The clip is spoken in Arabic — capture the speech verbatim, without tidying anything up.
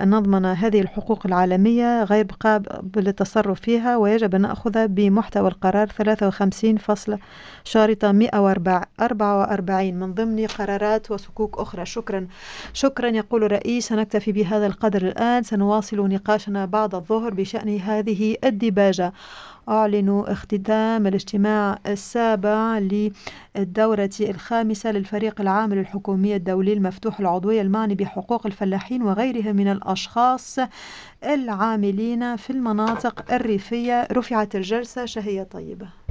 أن نضمن هذه الحقوق العالمية غير قابل للتصرف فيها، ويجب أن نأخذ بمحتوى القرار ثلاثة وخمسين فصل شارطة مئة وأربعة وأربعين من ضمن قرارات وصكوك أخرى. شكرا شكرا يقول الرئيس. سنكتفي بهذا القدر الآن، سنواصل نقاشنا بعد الظهر بشأن هذه الديباجة. أعلن اختتام الاجتماع السابع للدورة الخامسة للفريق العام للحكومية الدولي المفتوح العضوية المعني بحقوق الفلاحين وغيرهم من الأشخاص العاملين في المناطق الريفية. رفعت الجلسة. شهية طيبة.